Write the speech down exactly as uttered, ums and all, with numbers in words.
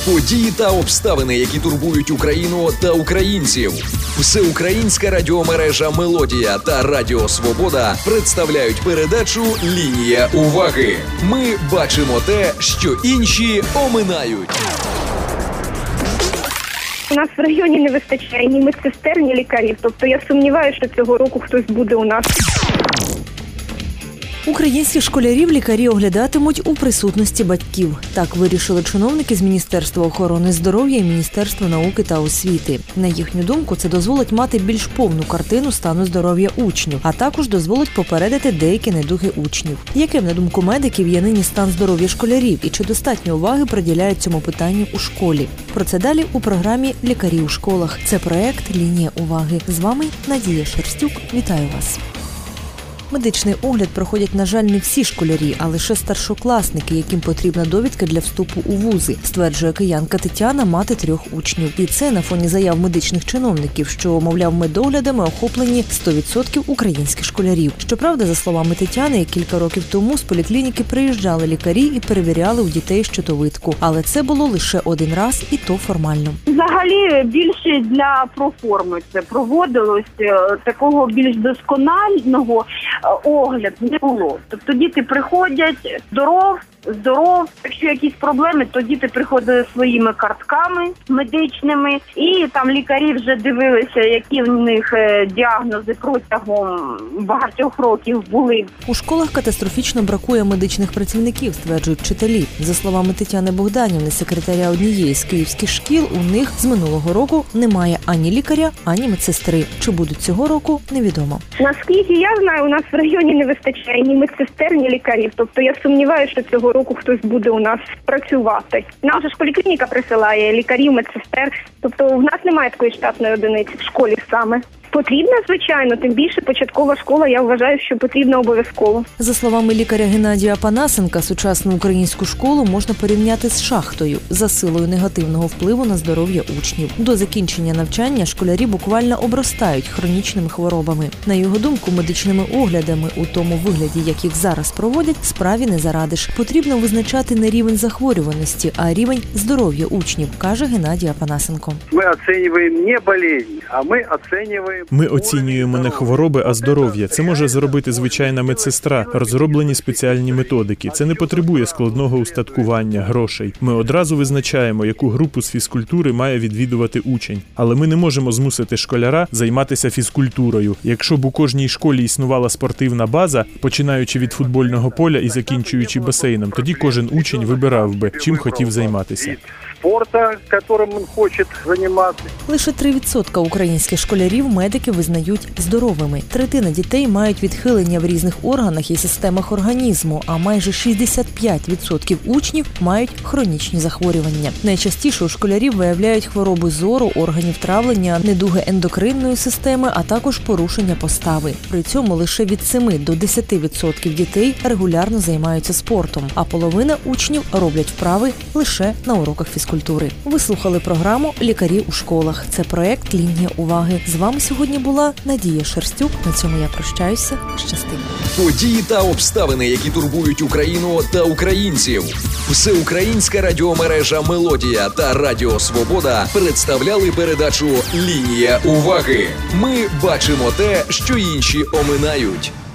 Події та обставини, які турбують Україну та українців. Всеукраїнська радіомережа «Мелодія» та Радіо Свобода представляють передачу «Лінія уваги». Ми бачимо те, що інші оминають. У нас в районі не вистачає ні медсестер, ні лікарів. Тобто я сумніваюся, що цього року хтось буде у нас. Українських школярів лікарі оглядатимуть у присутності батьків. Так вирішили чиновники з Міністерства охорони здоров'я і Міністерства науки та освіти. На їхню думку, це дозволить мати більш повну картину стану здоров'я учнів, а також дозволить попередити деякі недуги учнів. Яким, на думку медиків, є нині стан здоров'я школярів і чи достатньо уваги приділяють цьому питанню у школі? Про це далі у програмі «Лікарі у школах». Це проект «Лінія уваги». З вами Надія Шерстюк. Вітаю вас. Медичний огляд проходять, на жаль, не всі школярі, а лише старшокласники, яким потрібна довідка для вступу у вузи, стверджує киянка Тетяна, мати трьох учнів. І це на фоні заяв медичних чиновників, що, мовляв, медоглядами охоплені сто відсотків українських школярів. Щоправда, за словами Тетяни, кілька років тому з поліклініки приїжджали лікарі і перевіряли у дітей щитовидку. Але це було лише один раз, і то формально. Взагалі, більше для проформи це проводилось, такого більш досконального огляд не було. Тобто діти приходять, здоров, здоров, якщо якісь проблеми, то діти приходили своїми картками медичними, і там лікарі вже дивилися, які в них діагнози протягом багатьох років були. У школах катастрофічно бракує медичних працівників, стверджують вчителі. За словами Тетяни Богданівни, секретаря однієї з київських шкіл, у них з минулого року немає ані лікаря, ані медсестри. Чи будуть цього року, невідомо. Наскільки я знаю, у нас в районі не вистачає ні медсестер, ні лікарів. Тобто я сумніваюся, що цього року хтось буде у нас працювати. Наша ж поліклініка присилає лікарів, медсестер. Тобто в нас немає такої штатної одиниці в школі саме. Потрібно, звичайно, тим більше початкова школа, я вважаю, що потрібно обов'язково. За словами лікаря Геннадія Панасенка, сучасну українську школу можна порівняти з шахтою за силою негативного впливу на здоров'я учнів. До закінчення навчання школярі буквально обростають хронічними хворобами. На його думку, медичними оглядами у тому вигляді, як їх зараз проводять, справі не зарадиш. Потрібно визначати не рівень захворюваності, а рівень здоров'я учнів, каже Геннадій Панасенко. Ми оцінюємо не болезні, а ми оцінюємо Ми оцінюємо не хвороби, а здоров'я. Це може зробити звичайна медсестра, розроблені спеціальні методики. Це не потребує складного устаткування, грошей. Ми одразу визначаємо, яку групу з фізкультури має відвідувати учень. Але ми не можемо змусити школяра займатися фізкультурою. Якщо б у кожній школі існувала спортивна база, починаючи від футбольного поля і закінчуючи басейном, тоді кожен учень вибирав би, чим хотів займатися. Спорта, яким він хоче займатися. Лише три відсотки українських школярів медики визнають здоровими. Третина дітей мають відхилення в різних органах і системах організму, а майже шістдесят п'ять відсотків учнів мають хронічні захворювання. Найчастіше у школярів виявляють хвороби зору, органів травлення, недуги ендокринної системи, а також порушення постави. При цьому лише від семи до десяти відсотків дітей регулярно займаються спортом, а половина учнів роблять вправи лише на уроках фізкультури. Ви слухали програму «Лікарі у школах». Це проект «Лінія уваги». З вами сьогодні була Надія Шерстюк. На цьому я прощаюся. Щастиво. Події та обставини, які турбують Україну та українців. Всеукраїнська радіомережа «Мелодія» та Радіо Свобода представляли передачу «Лінія уваги». Ми бачимо те, що інші оминають.